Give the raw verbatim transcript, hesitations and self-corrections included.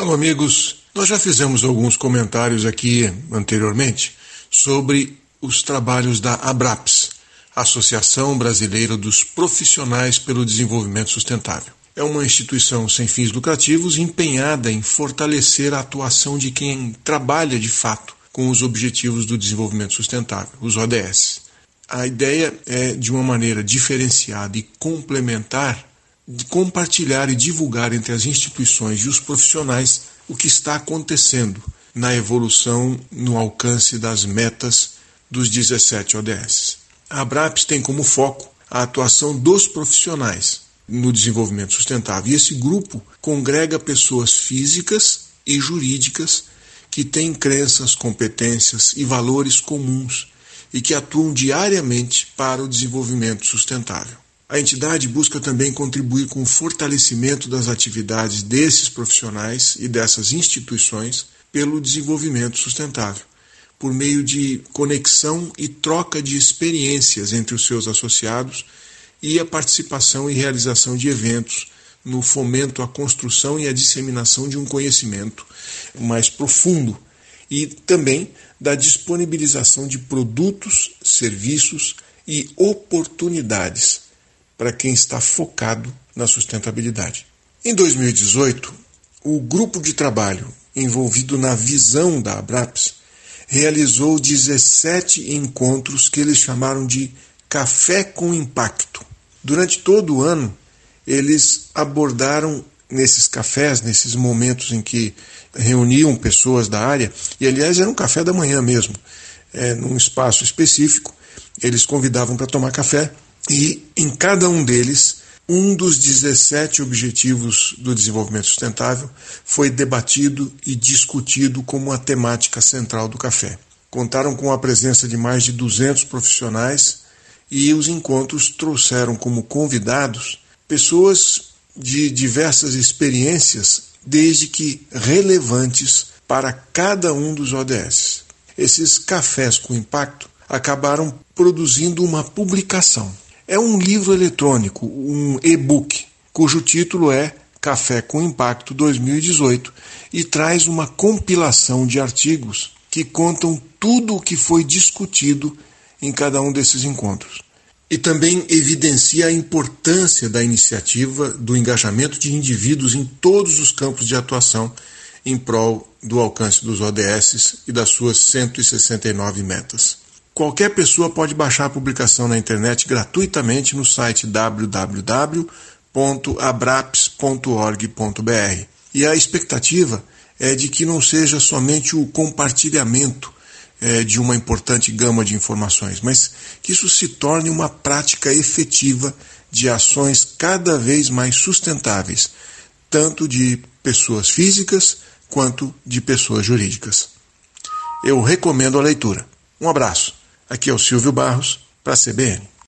Alô, amigos. Nós já fizemos alguns comentários aqui anteriormente sobre os trabalhos da ABRAPS, Associação Brasileira dos Profissionais pelo Desenvolvimento Sustentável. É uma instituição sem fins lucrativos empenhada em fortalecer a atuação de quem trabalha de fato com os Objetivos do Desenvolvimento Sustentável, os O D S. A ideia é, de uma maneira diferenciada e complementar, de compartilhar e divulgar entre as instituições e os profissionais o que está acontecendo na evolução no alcance das metas dos dezessete O D S. A ABRAPS tem como foco a atuação dos profissionais no desenvolvimento sustentável. E esse grupo congrega pessoas físicas e jurídicas que têm crenças, competências e valores comuns e que atuam diariamente para o desenvolvimento sustentável. A entidade busca também contribuir com o fortalecimento das atividades desses profissionais e dessas instituições pelo desenvolvimento sustentável, por meio de conexão e troca de experiências entre os seus associados e a participação e realização de eventos no fomento à construção e à disseminação de um conhecimento mais profundo e também da disponibilização de produtos, serviços e oportunidades para quem está focado na sustentabilidade. Em dois mil e dezoito, o grupo de trabalho envolvido na visão da ABRAPS realizou dezessete encontros que eles chamaram de Café com Impacto. Durante todo o ano, eles abordaram nesses cafés, nesses momentos em que reuniam pessoas da área, e aliás era um café da manhã mesmo, é, num espaço específico, eles convidavam para tomar café, e em cada um deles, um dos dezessete Objetivos do Desenvolvimento Sustentável foi debatido e discutido como a temática central do café. Contaram com a presença de mais de duzentos profissionais e os encontros trouxeram como convidados pessoas de diversas experiências, desde que relevantes para cada um dos O D S. Esses cafés com impacto acabaram produzindo uma publicação. É um livro eletrônico, um e-book, cujo título é Café com Impacto dois mil e dezoito e traz uma compilação de artigos que contam tudo o que foi discutido em cada um desses encontros. E também evidencia a importância da iniciativa do engajamento de indivíduos em todos os campos de atuação em prol do alcance dos O D S e das suas cento e sessenta e nove metas. Qualquer pessoa pode baixar a publicação na internet gratuitamente no site w w w ponto abraps ponto org ponto b r. E a expectativa é de que não seja somente o compartilhamento é, de uma importante gama de informações, mas que isso se torne uma prática efetiva de ações cada vez mais sustentáveis, tanto de pessoas físicas quanto de pessoas jurídicas. Eu recomendo a leitura. Um abraço. Aqui é o Silvio Barros, para a C B N.